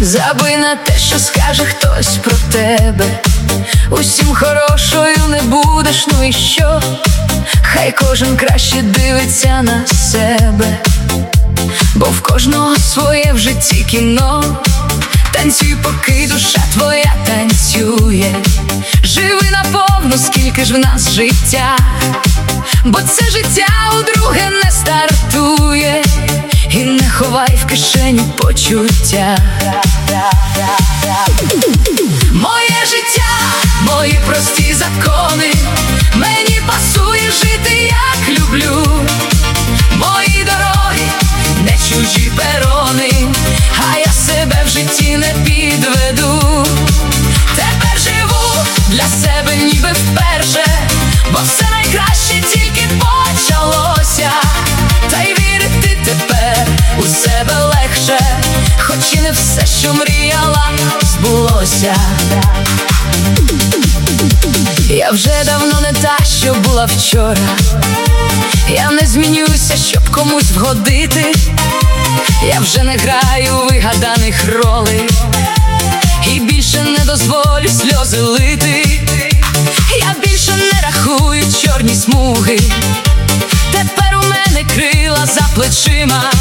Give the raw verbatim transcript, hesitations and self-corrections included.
Забий на те, що скаже хтось про тебе. Усім хорошою не будеш, ну і що? Хай кожен краще дивиться на себе, бо в кожного своє в житті кіно. Танцюй, поки душа твоя танцює. Живи наповну, скільки ж в нас життя, бо це життя удруге не стартує. І не ховай в кишеню почуття. Моє життя, мої прості закони, мені пасує жити, як люблю. Мої дороги, не чужі перони, а я себе в житті не підведу. Тепер живу для себе ніби вперше, бо все найкраще тільки почалося. Та й вірити тепер у себе легше, хоч і не все, що мріяла, збулося. Я вже давно не та, що була вчора. Я не змінюся, щоб комусь вгодити. Я вже не граю вигаданих ролей і більше не дозволю сльози лити. Я більше не рахую чорні смуги. Тепер у мене крила за плечима,